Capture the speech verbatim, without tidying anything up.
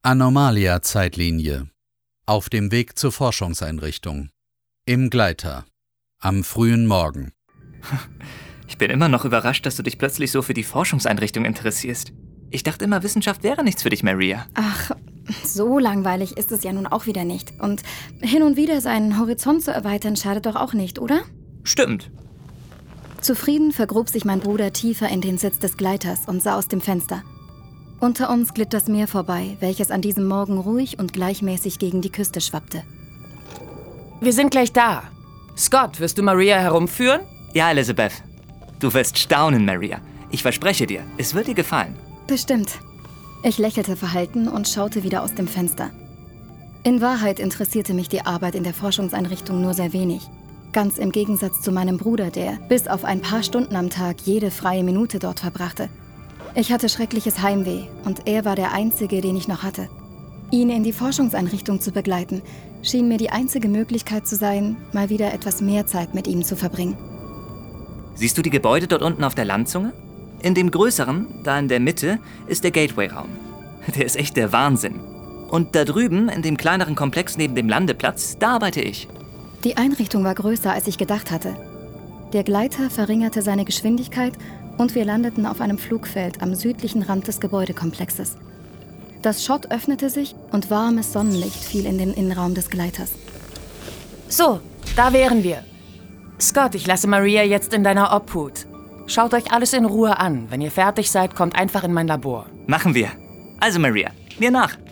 Anomalia-Zeitlinie. Auf dem Weg zur Forschungseinrichtung. Im Gleiter. Am frühen Morgen. Ich bin immer noch überrascht, dass du dich plötzlich so für die Forschungseinrichtung interessierst. Ich dachte immer, Wissenschaft wäre nichts für dich, Maria. Ach, so langweilig ist es ja nun auch wieder nicht. Und hin und wieder seinen Horizont zu erweitern, schadet doch auch nicht, oder? Stimmt. Zufrieden vergrub sich mein Bruder tiefer in den Sitz des Gleiters und sah aus dem Fenster. Unter uns glitt das Meer vorbei, welches an diesem Morgen ruhig und gleichmäßig gegen die Küste schwappte. Wir sind gleich da. Scott, wirst du Maria herumführen? Ja, Elizabeth. Du wirst staunen, Maria. Ich verspreche dir, es wird dir gefallen. Bestimmt. Ich lächelte verhalten und schaute wieder aus dem Fenster. In Wahrheit interessierte mich die Arbeit in der Forschungseinrichtung nur sehr wenig. Ganz im Gegensatz zu meinem Bruder, der bis auf ein paar Stunden am Tag jede freie Minute dort verbrachte. Ich hatte schreckliches Heimweh und er war der Einzige, den ich noch hatte. Ihn in die Forschungseinrichtung zu begleiten, schien mir die einzige Möglichkeit zu sein, mal wieder etwas mehr Zeit mit ihm zu verbringen. Siehst du die Gebäude dort unten auf der Landzunge? In dem größeren, da in der Mitte, ist der Gateway-Raum. Der ist echt der Wahnsinn. Und da drüben, in dem kleineren Komplex neben dem Landeplatz, da arbeite ich. Die Einrichtung war größer, als ich gedacht hatte. Der Gleiter verringerte seine Geschwindigkeit und wir landeten auf einem Flugfeld am südlichen Rand des Gebäudekomplexes. Das Schott öffnete sich und warmes Sonnenlicht fiel in den Innenraum des Gleiters. So, da wären wir. Scott, ich lasse Maria jetzt in deiner Obhut. Schaut euch alles in Ruhe an. Wenn ihr fertig seid, kommt einfach in mein Labor. Machen wir. Also Maria, mir nach.